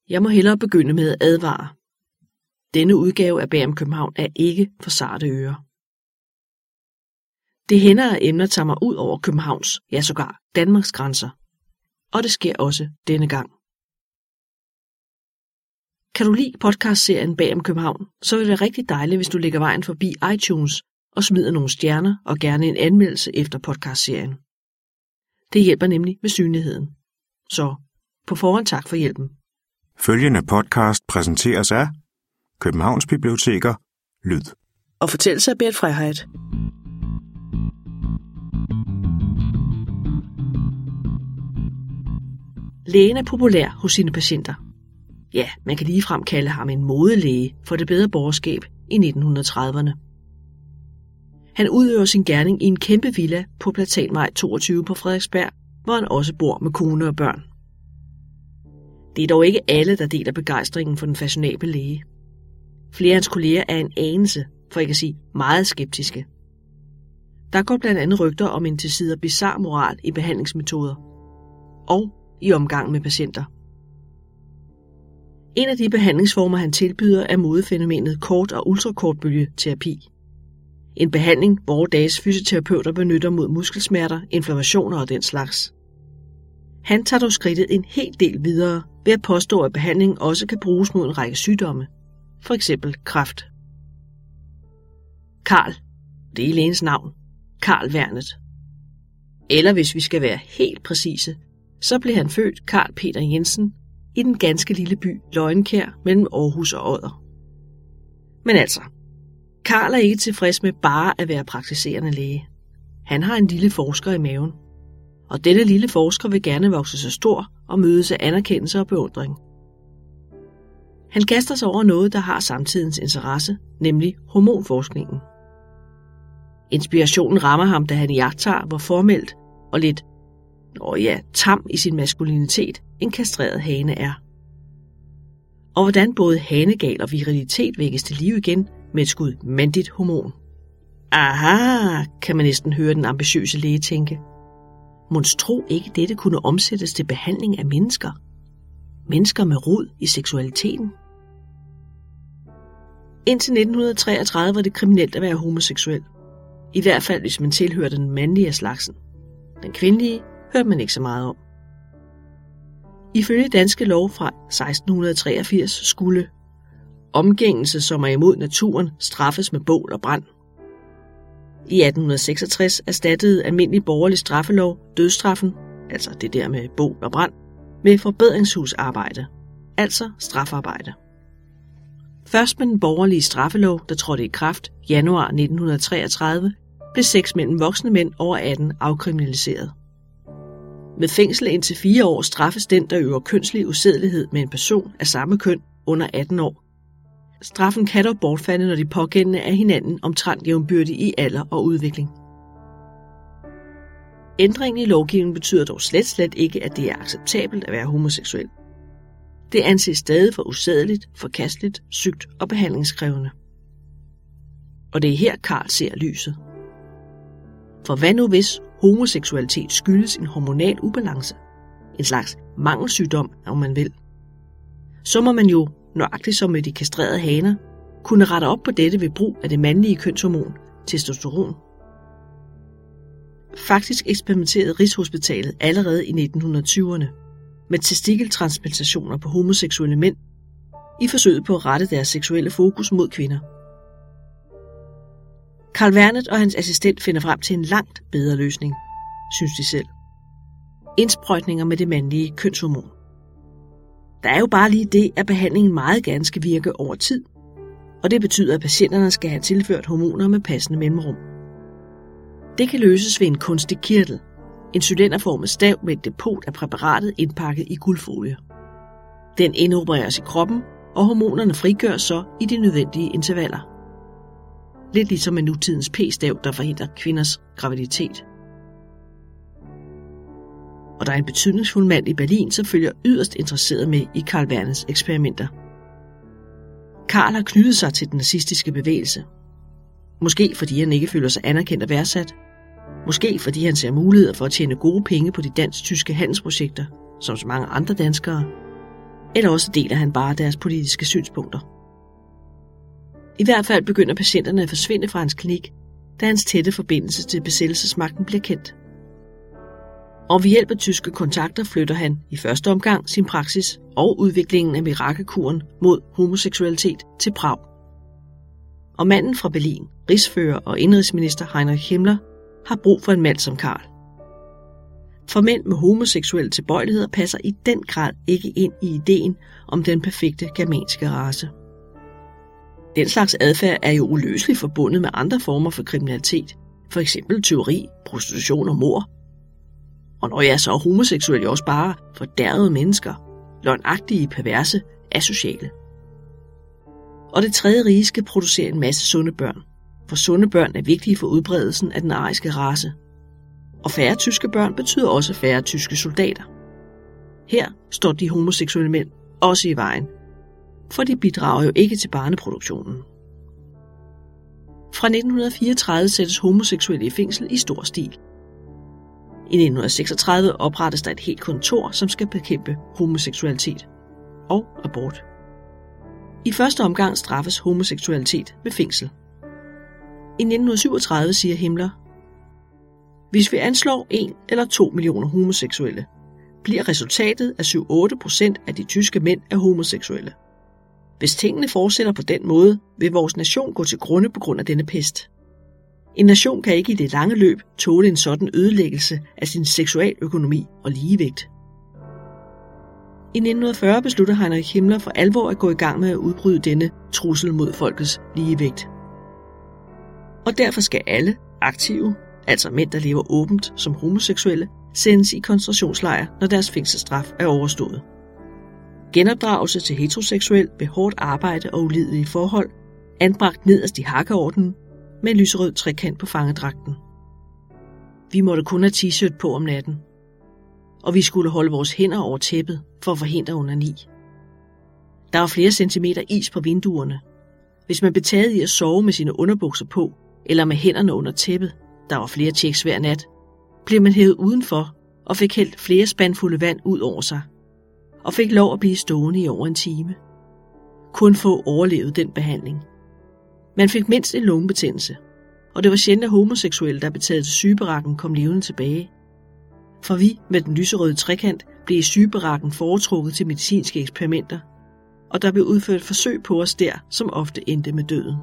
Jeg må hellere begynde med at advare. Denne udgave af Bag om København er ikke for sarte ører. Det hænder, at emner tager mig ud over Københavns, ja sågar Danmarks grænser. Og det sker også denne gang. Kan du lide podcastserien Bag om København, så vil det være rigtig dejligt, hvis du lægger vejen forbi iTunes og smider nogle stjerner og gerne en anmeldelse efter podcastserien. Det hjælper nemlig med synligheden. Så på forhånd tak for hjælpen. Følgende podcast præsenteres af Københavns Biblioteker Lyd. Og fortællelse af Bert Freiheit. Lægen er populær hos sine patienter. Ja, man kan ligefrem kalde ham en modelæge for det bedre borgerskab i 1930'erne. Han udøver sin gerning i en kæmpe villa på Platanvej 22 på Frederiksberg, hvor han også bor med kone og børn. Det er dog ikke alle, der deler begejstringen for den fashionable læge. Flere af hans kolleger er en anelse, for ikke at sige meget skeptiske. Der går blandt andet rygter om en til sider bizarre moral i behandlingsmetoder og i omgang med patienter. En af de behandlingsformer, han tilbyder, er modefænomenet kort- og ultrakortbølgeterapi. En behandling, hvor dages fysioterapeuter benytter mod muskelsmerter, inflammationer og den slags. Han tager dog skridtet en hel del videre ved at påstå, at behandlingen også kan bruges mod en række sygdomme, for eksempel kræft. Karl, det er lægens navn, Carl Wernet. Eller hvis vi skal være helt præcise, så blev han født Carl Peter Jensen i den ganske lille by Løgnenkær mellem Aarhus og Odder. Men altså, Carl er ikke tilfreds med bare at være praktiserende læge. Han har en lille forsker i maven. Og denne lille forsker vil gerne vokse sig stor og mødes af anerkendelse og beundring. Han kaster sig over noget, der har samtidens interesse, nemlig hormonforskningen. Inspirationen rammer ham, da han iagttager, hvor formelt og lidt, tam i sin maskulinitet en kastreret hane er. Og hvordan både hanegal og virilitet vækkes til liv igen med et skud mandigt hormon. Aha, kan man næsten høre den ambitiøse læge tænke. Monstro ikke dette kunne omsættes til behandling af mennesker? Mennesker med rod i seksualiteten? Indtil 1933 var det kriminelt at være homoseksuel. I hvert fald hvis man tilhørte den mandlige af slagsen. Den kvindelige hørte man ikke så meget om. Ifølge danske lov fra 1683 skulle omgængelse, som er imod naturen, straffes med bål og brand. I 1866 erstattede almindelig borgerlig straffelov dødsstraffen, altså det der med bål og brand, med forbedringshusarbejde, altså strafarbejde. Først med den borgerlige straffelov, der trådte i kraft januar 1933, blev sex mellem voksne mænd over 18 afkriminaliseret. Med fængsel indtil 4 år straffes den, der øver kønslig usædelighed med en person af samme køn under 18 år. Straffen kan dog bortfalde, når de pågældende er hinanden omtrent jævnbyrdige i alder og udvikling. Ændringen i lovgivningen betyder dog slet ikke, at det er acceptabelt at være homoseksuel. Det anses stadig for usædeligt, forkasteligt, sygt og behandlingskrævende. Og det er her Karl ser lyset. For hvad nu hvis homoseksualitet skyldes en hormonal ubalance? En slags mangelsygdom, om man vil. Så må man jo, nøjagtigt som med de kastrerede haner, kunne rette op på dette ved brug af det mandlige kønshormon, testosteron. Faktisk eksperimenterede Rigshospitalet allerede i 1920'erne med testikeltransplantationer på homoseksuelle mænd i forsøget på at rette deres seksuelle fokus mod kvinder. Carl Wernet og hans assistent finder frem til en langt bedre løsning, synes de selv. Indsprøjtninger med det mandlige kønshormon. Der er jo bare lige det, at behandlingen meget gerne skal virke over tid, og det betyder, at patienterne skal have tilført hormoner med passende mellemrum. Det kan løses ved en kunstig kirtel, en cylinderformet stav med et depot af præparatet indpakket i guldfolie. Den indopereres i kroppen, og hormonerne frigøres så i de nødvendige intervaller. Lidt ligesom med nutidens p-stav, der forhindrer kvinders graviditet. Og der er en betydningsfuld mand i Berlin, som følger yderst interesseret med i Carl Wernets eksperimenter. Carl har knyttet sig til den nazistiske bevægelse. Måske fordi han ikke føler sig anerkendt og værdsat. Måske fordi han ser muligheder for at tjene gode penge på de dansk-tyske handelsprojekter, som så mange andre danskere. eller også deler han bare deres politiske synspunkter. I hvert fald begynder patienterne at forsvinde fra hans klinik, da hans tætte forbindelse til besættelsesmagten bliver kendt. Og ved hjælp af tyske kontakter flytter han i første omgang sin praksis og udviklingen af mirakelkuren mod homoseksualitet til Prag. Og manden fra Berlin, rigsfører og indenrigsminister Heinrich Himmler, har brug for en mand som Karl. For mænd med homoseksuelle tilbøjeligheder passer i den grad ikke ind i ideen om den perfekte germanske race. Den slags adfærd er jo uløseligt forbundet med andre former for kriminalitet, f.eks. tyveri, prostitution og mord. Og når jeg er så homoseksuel, jo også bare fordærvede mennesker, løgnagtige, perverse, asociale. Og det tredje rige skal producere en masse sunde børn, for sunde børn er vigtige for udbredelsen af den ariske race. Og færre tyske børn betyder også færre tyske soldater. Her står de homoseksuelle mænd også i vejen, for de bidrager jo ikke til barneproduktionen. Fra 1934 sættes homoseksuelle i fængsel i stor stil. I 1936 oprettes der et helt kontor, som skal bekæmpe homoseksualitet og abort. I første omgang straffes homoseksualitet med fængsel. I 1937 siger Himmler: hvis vi anslår 1 eller 2 millioner homoseksuelle, bliver resultatet af 7-8% af de tyske mænd er homoseksuelle. Hvis tingene fortsætter på den måde, vil vores nation gå til grunde på grund af denne pest. En nation kan ikke i det lange løb tåle en sådan ødelæggelse af sin seksualøkonomi og ligevægt. I 1940 beslutter Heinrich Himmler for alvor at gå i gang med at udbryde denne trussel mod folkets ligevægt. Og derfor skal alle aktive, altså mænd, der lever åbent som homoseksuelle, sendes i koncentrationslejre, når deres fængselsstraf er overstået. Genopdragelse til heteroseksuel ved hårdt arbejde og ulidelige forhold, anbragt nederst i hakkeordenen med en lyserød trekant på fangedragten. Vi måtte kun have t-shirt på om natten, og vi skulle holde vores hænder over tæppet for at forhindre onani. Der var flere centimeter is på vinduerne. Hvis man blev taget i at sove med sine underbukser på, eller med hænderne under tæppet, der var flere tjeks hver nat, blev man hævet udenfor og fik hældt flere spandfulde vand ud over sig, og fik lov at blive stående i over en time. Kun få overlevede den behandling. Man fik mindst en lungebetændelse, og det var sjældent, at homoseksuelle, der blev taget til sygebarakken, kom levende tilbage. For vi med den lyserøde trekant blev i sygebarakken foretrukket til medicinske eksperimenter, og der blev udført forsøg på os der, som ofte endte med døden.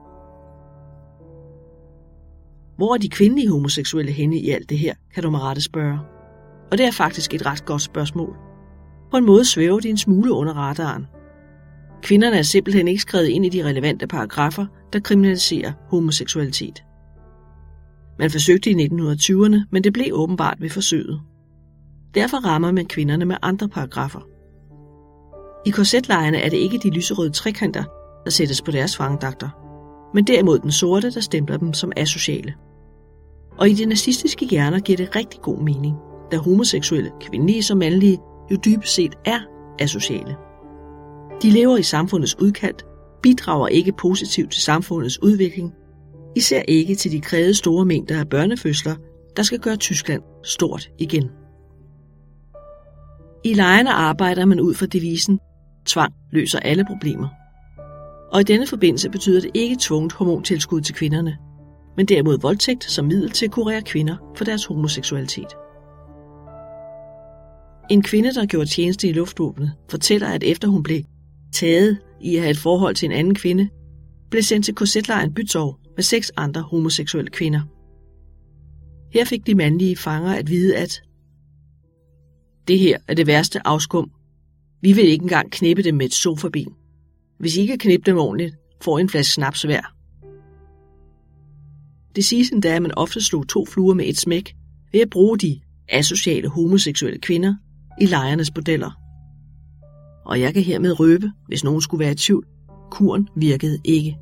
Hvor er de kvindelige homoseksuelle henne i alt det her, kan du med rette spørge. Og det er faktisk et ret godt spørgsmål. På en måde svæver de en smule under radaren. Kvinderne er simpelthen ikke skrevet ind i de relevante paragrafer, der kriminaliserer homoseksualitet. Man forsøgte i 1920'erne, men det blev åbenbart ved forsøget. Derfor rammer man kvinderne med andre paragrafer. I korsetlejrene er det ikke de lyserøde trekanter, der sættes på deres fangedragter, men derimod den sorte, der stempler dem som asociale. Og i de nazistiske hjerner giver det rigtig god mening, da homoseksuelle, kvindelige som mandlige, jo dybest set er asociale. De lever i samfundets udkant, bidrager ikke positivt til samfundets udvikling, især ikke til de krævede store mængder af børnefødsler, der skal gøre Tyskland stort igen. I lejrene arbejder man ud fra devisen, tvang løser alle problemer. Og i denne forbindelse betyder det ikke tvunget hormontilskud til kvinderne, men derimod voldtægt som middel til at kurere kvinder for deres homoseksualitet. En kvinde, der gjorde tjeneste i luftvåbnet, fortæller, at efter hun blev taget i at have et forhold til en anden kvinde, blev sendt til korsetlejren Bützov med 6 andre homoseksuelle kvinder. Her fik de mandlige fanger at vide, at det her er det værste afskum. Vi vil ikke engang knippe dem med et sofaben. Hvis I ikke kan knippe dem ordentligt, får I en flaske snaps hver. Det siges endda, at man ofte slog 2 fluer med et smæk ved at bruge de asociale homoseksuelle kvinder i lejrenes bordeller. Og jeg kan hermed røbe, hvis nogen skulle være i tvivl, kuren virkede ikke.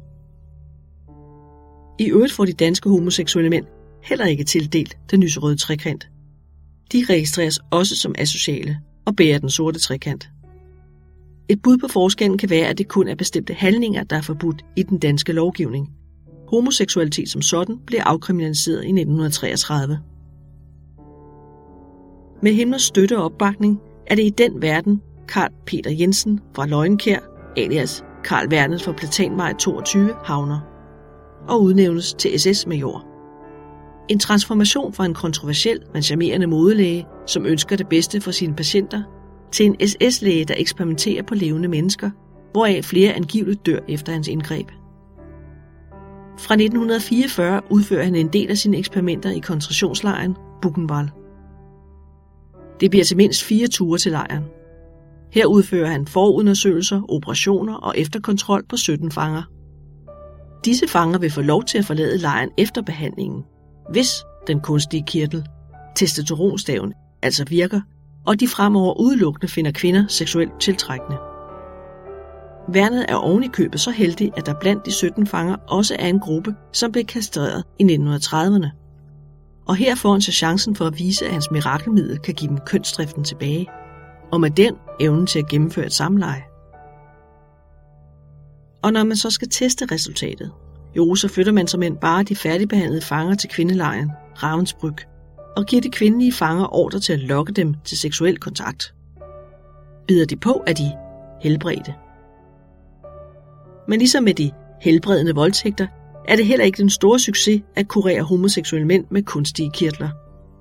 I øvrigt får de danske homoseksuelle mænd heller ikke tildelt den lyserøde trekant. De registreres også som asociale og bærer den sorte trekant. Et bud på forskellen kan være, at det kun er bestemte handlinger, der er forbudt i den danske lovgivning. Homoseksualitet som sådan blev afkriminaliseret i 1933. Med Himmlers støtte og opbakning er det i den verden Carl Peter Jensen fra Løgnenkær, alias Carl Wernet fra Platanvej 22, havner og udnævnes til SS-major. En transformation fra en kontroversiel, men charmerende modelæge, som ønsker det bedste for sine patienter, til en SS-læge, der eksperimenterer på levende mennesker, hvoraf flere angiveligt dør efter hans indgreb. Fra 1944 udfører han en del af sine eksperimenter i koncentrationslejren Buchenwald. Det bliver til mindst 4 ture til lejren. Her udfører han forundersøgelser, operationer og efterkontrol på 17 fanger. Disse fanger vil få lov til at forlade lejren efter behandlingen, hvis den kunstige kirtel, testosteronstaven, altså virker, og de fremover udelukkende finder kvinder seksuelt tiltrækkende. Wernet er oven i købet så heldig, at der blandt de 17 fanger også er en gruppe, som blev kastreret i 1930'erne. Og her får han så chancen for at vise, at hans mirakelmiddel kan give dem kønsdriften tilbage, og med den evnen til at gennemføre et samleje. Og når man så skal teste resultatet, så flytter man som end bare de færdigbehandlede fanger til kvindelejren, Ravensbrück, og giver de kvindelige fanger ordre til at lokke dem til seksuel kontakt. Bider de på, er de helbredte. Men ligesom med de helbredende voldtægter, er det heller ikke den store succes at kurere homoseksuelle mænd med kunstige kirtler.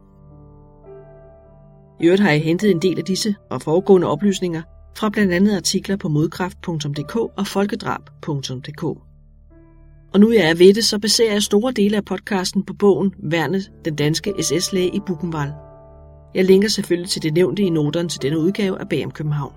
I øvrigt har jeg hentet en del af disse og foregående oplysninger fra blandt andet artikler på modkraft.dk og folkedrab.dk. Og nu jeg er ved det, så baserer jeg store dele af podcasten på bogen Wernet, den danske SS-læge i Buchenwald. Jeg linker selvfølgelig til det nævnte i noterne til denne udgave af Bag om København.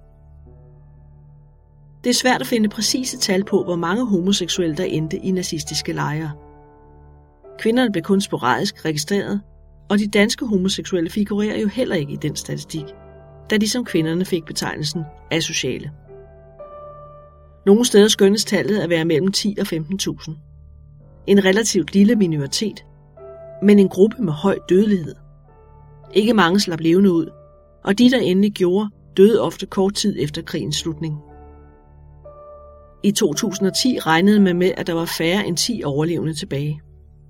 Det er svært at finde præcise tal på, hvor mange homoseksuelle der endte i nazistiske lejre. Kvinderne blev kun sporadisk registreret, og de danske homoseksuelle figurerer jo heller ikke i den statistik, da de som kvinderne fik betegnelsen asociale. Nogle steder skønnes tallet at være mellem 10 og 15.000. En relativt lille minoritet, men en gruppe med høj dødelighed. Ikke mange slap levende ud, og de, der endelig gjorde, døde ofte kort tid efter krigens slutning. I 2010 regnede man med, at der var færre end 10 overlevende tilbage.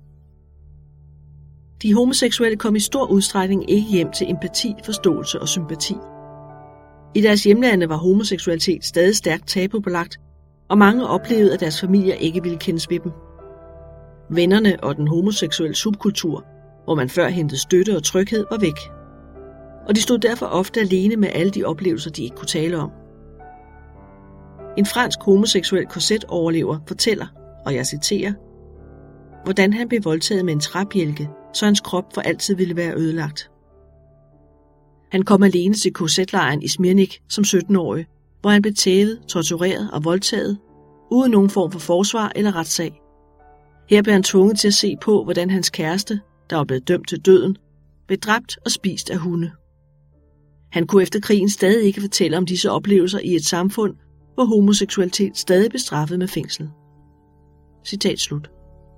De homoseksuelle kom i stor udstrækning ikke hjem til empati, forståelse og sympati. I deres hjemlande var homoseksualitet stadig stærkt tabubelagt, og mange oplevede, at deres familier ikke ville kendes ved dem. Vennerne og den homoseksuelle subkultur, hvor man før hentede støtte og tryghed, var væk. Og de stod derfor ofte alene med alle de oplevelser, de ikke kunne tale om. En fransk homoseksuel korset-overlever fortæller, og jeg citerer, hvordan han blev voldtaget med en træbjælke, så hans krop for altid ville være ødelagt. Han kom alene til korsetlejren i Smirnik som 17-årig, hvor han blev tævet, tortureret og voldtaget, uden nogen form for forsvar eller retssag. Her blev han tvunget til at se på, hvordan hans kæreste, der var blevet dømt til døden, blev dræbt og spist af hunde. Han kunne efter krigen stadig ikke fortælle om disse oplevelser i et samfund, hvor homoseksualitet stadig blev straffet med fængsel. Citat slut.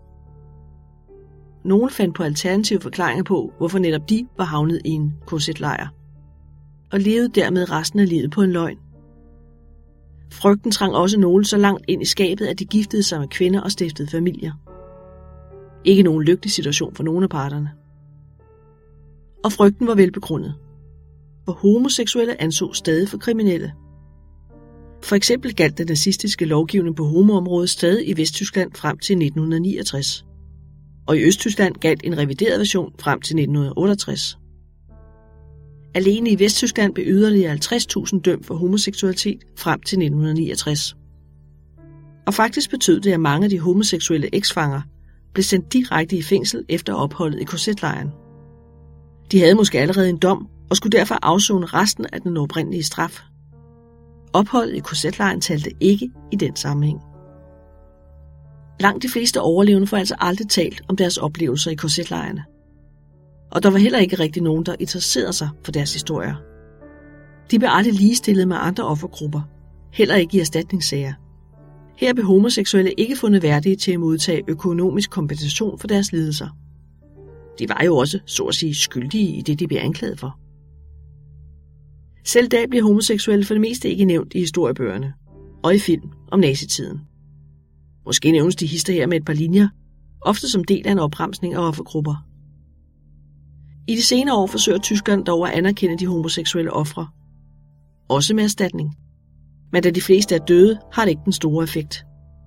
Nogle fandt på alternative forklaringer på, hvorfor netop de var havnet i en korsetlejr, og levede dermed resten af livet på en løgn. Frygten trang også nogle så langt ind i skabet, at de giftede sig med kvinder og stiftede familier. Ikke nogen lykkelig situation for nogen af parterne. Og frygten var velbegrundet, for homoseksuelle anså stadig for kriminelle. For eksempel galt den nazistiske lovgivning på homoområdet stadig i Vesttyskland frem til 1969, og i Østtyskland galt en revideret version frem til 1968. Alene i Vesttyskland blev yderligere 50.000 dømt for homoseksualitet frem til 1969. Og faktisk betød det, at mange af de homoseksuelle eksfanger blev sendt direkte i fængsel efter opholdet i korsetlejren. De havde måske allerede en dom og skulle derfor afsone resten af den oprindelige straf. Opholdet i korsetlejren talte ikke i den sammenhæng. Langt de fleste overlevende får altså aldrig talt om deres oplevelser i korsetlejrene. Og der var heller ikke rigtig nogen, der interesserede sig for deres historier. De blev aldrig ligestillet med andre offergrupper, heller ikke i erstatningssager. Her blev homoseksuelle ikke fundet værdige til at modtage økonomisk kompensation for deres lidelser. De var jo også, så at sige, skyldige i det, de blev anklaget for. Selv i dag bliver homoseksuelle for det meste ikke nævnt i historiebøgerne og i film om nazitiden. Måske nævnes de hister her med et par linjer, ofte som del af en opremsning af offergrupper. I de senere år forsøger Tyskland dog at anerkende de homoseksuelle ofre. også med erstatning. Men da de fleste er døde, har det ikke den store effekt.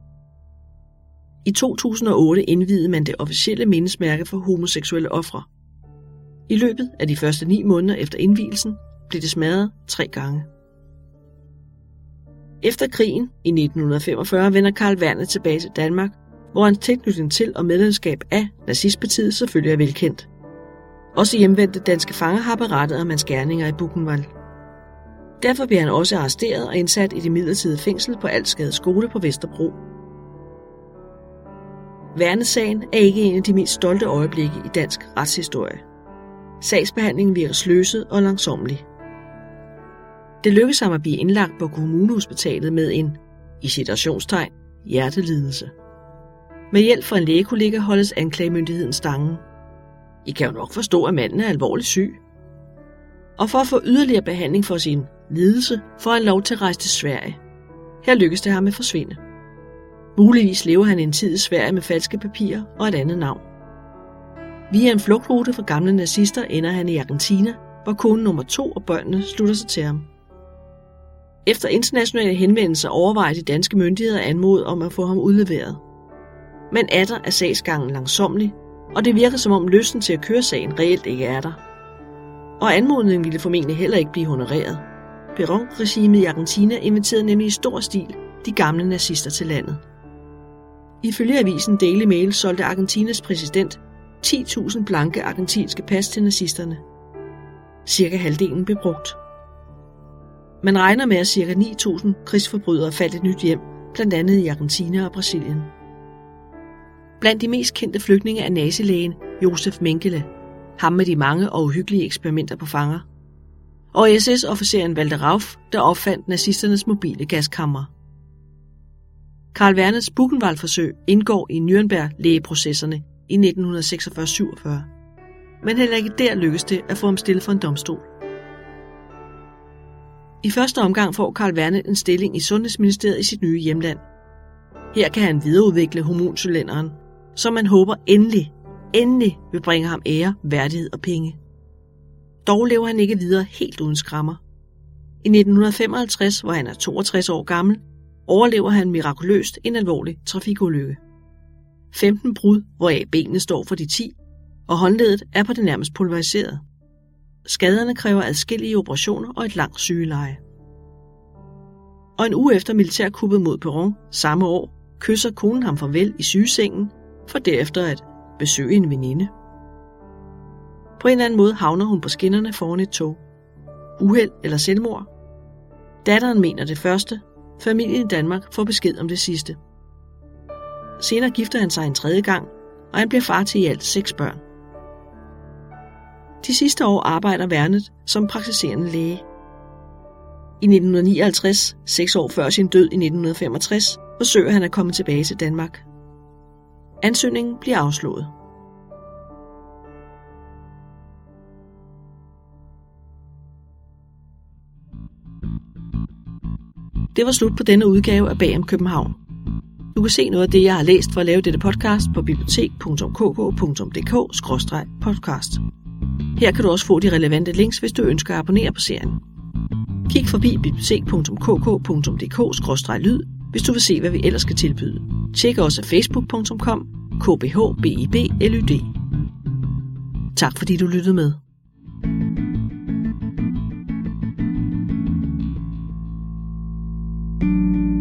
I 2008 indviede man det officielle mindesmærke for homoseksuelle ofre. I løbet af de første 9 måneder efter indvielsen blev det smadret 3 gange. Efter krigen i 1945 vender Carl Werner tilbage til Danmark, hvor hans tilknytning til og medlemskab af nazistpartiet selvfølgelig er velkendt. Også hjemvendte danske fanger har berettet om hans gerninger i Buchenwald. Derfor bliver han også arresteret og indsat i det midlertidige fængsel på Alsgade skole på Vesterbro. Werner-sagen er ikke en af de mest stolte øjeblikke i dansk retshistorie. Sagsbehandlingen virker sløset og langsommelig. Det lykkedes ham at blive indlagt på kommunehospitalet med en, i citationstegn, hjertelidelse. Med hjælp fra en lægekollega holdes anklagemyndigheden stangen. I kan jo nok forstå, at manden er alvorligt syg. Og for at få yderligere behandling for sin lidelse, får han lov til at rejse til Sverige. Her lykkes det ham at forsvinde. Muligvis lever han en tid i Sverige med falske papirer og et andet navn. Via en flugtrute fra gamle nazister ender han i Argentina, hvor kone nummer 2 og børnene slutter sig til ham. Efter internationale henvendelser overvejer de danske myndigheder at anmode om at få ham udleveret. Men atter er sagsgangen langsommelig, og det virker som om lysten til at køre sagen reelt ikke er der. Og anmodningen ville formentlig heller ikke blive honoreret. Perón-regimet i Argentina inviterede nemlig i stor stil de gamle nazister til landet. Ifølge avisen Daily Mail solgte Argentinas præsident 10.000 blanke argentinske pas til nazisterne. Cirka halvdelen blev brugt. Man regner med, at ca. 9.000 krigsforbrydere faldt et nyt hjem, blandt andet i Argentina og Brasilien. Blandt de mest kendte flygtninge er nazilægen Josef Mengele, ham med de mange og uhyggelige eksperimenter på fanger, og SS-officeren Walter Rauff, der opfandt nazisternes mobile gaskamre. Carl Werners Buchenwald-forsøg indgår i Nürnberg-lægeprocesserne i 1946-47, men heller ikke der lykkes det at få ham stillet for en domstol. I første omgang får Carl Werner en stilling i Sundhedsministeriet i sit nye hjemland. Her kan han videreudvikle hormoncylinderen, som man håber endelig vil bringe ham ære, værdighed og penge. Dog lever han ikke videre helt uden skrammer. I 1955, hvor han er 62 år gammel, overlever han mirakuløst en alvorlig trafikulykke. 15 brud, hvoraf benene står for de 10, og håndleddet er på det nærmest pulveriseret. Skaderne kræver adskillige operationer og et langt sygeleje. Og en uge efter militærkuppet mod Perón samme år, kysser konen ham farvel i sygesengen, for derefter at besøge en veninde. På en eller anden måde havner hun på skinnerne foran et tog. Uheld eller selvmord? Datteren mener det første. Familien i Danmark får besked om det sidste. Senere gifter han sig en 3. gang, og han bliver far til i alt 6 børn. De sidste år arbejder Werner som praktiserende læge. I 1959, 6 år før sin død i 1965, forsøger han at komme tilbage til Danmark. Ansøgningen bliver afslået. Det var slut på denne udgave af Bag om København. Du kan se noget af det, jeg har læst for at lave dette podcast på bibliotek.kk.dk/podcast. Her kan du også få de relevante links, hvis du ønsker at abonnere på serien. Kig forbi bibliotek.kk.dk/lyd, hvis du vil se, hvad vi ellers skal tilbyde. Tjek også facebook.com/kbhbiblyd. Tak fordi du lyttede med. thank you